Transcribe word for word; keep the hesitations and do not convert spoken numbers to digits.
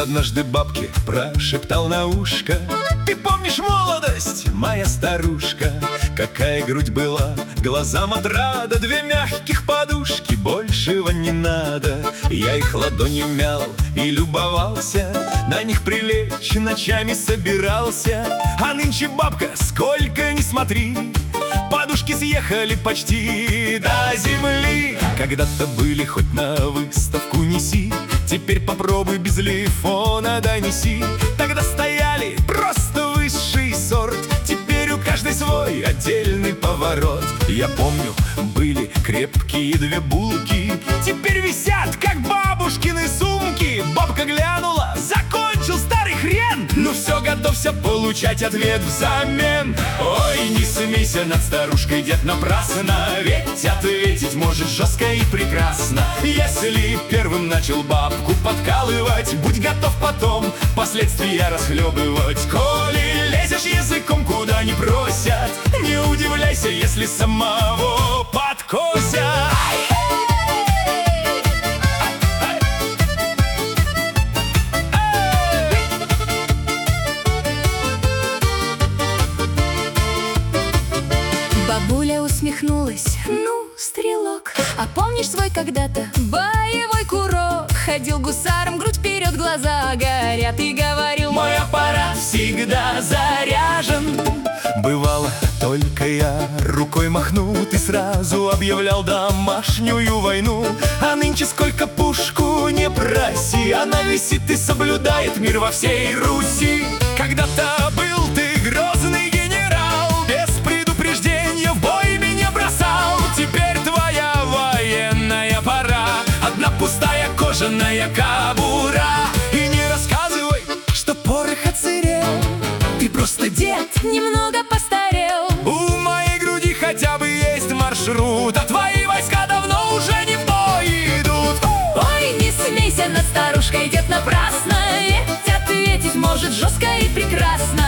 однажды бабке прошептал на ушко: ты помнишь молодость, моя старушка? Какая грудь была, глазам отрада, две мягких подушки, большего не надо. Я их ладонью мял и любовался, на них прилечь ночами собирался. А нынче, бабка, сколько ни смотри, подушки съехали почти до земли. Когда-то были, хоть на выставку неси, теперь попробуй без лифона донеси. Тогда стояли просто высший сорт, теперь у каждой свой отдельный поворот. Я помню, были крепкие две булки, теперь висят, как бабушкины сумки. Бабка глянула: закончил старый хрен, ну все, готовься получать ответ взамен. Ой, не смейся над старушкой, дед, напрасно, ведь ответить может жестко и прекрасно. Если первым начал бабку подкалывать, будь готов потом последствия расхлебывать. Коли лезешь языком куда не просят, не удивляйся, если самого подкосят. Бабуля усмехнулась: ну, стрелок, а помнишь свой когда-то боевой курок? Ходил гусаром, грудь вперед, глаза горят, и говорил: мой аппарат всегда заряжен. Бывало, только я рукой махну, ты сразу объявлял домашнюю войну. А нынче сколько пушку не проси, она висит и соблюдает мир во всей Руси. Когда-то был ты грозный генерал, без предупреждения в бой меня бросал. Теперь твоя военная пора, одна пустая кожаная кобура. И не рассказывай, что порох отсырел, ты просто дед, немного постарел. У моей груди хотя бы есть маршрут, а твои войска давно уже не в бой идут. Ой, не смейся над старушкой, дед, напрасно, ведь ответить может жестко и прекрасно.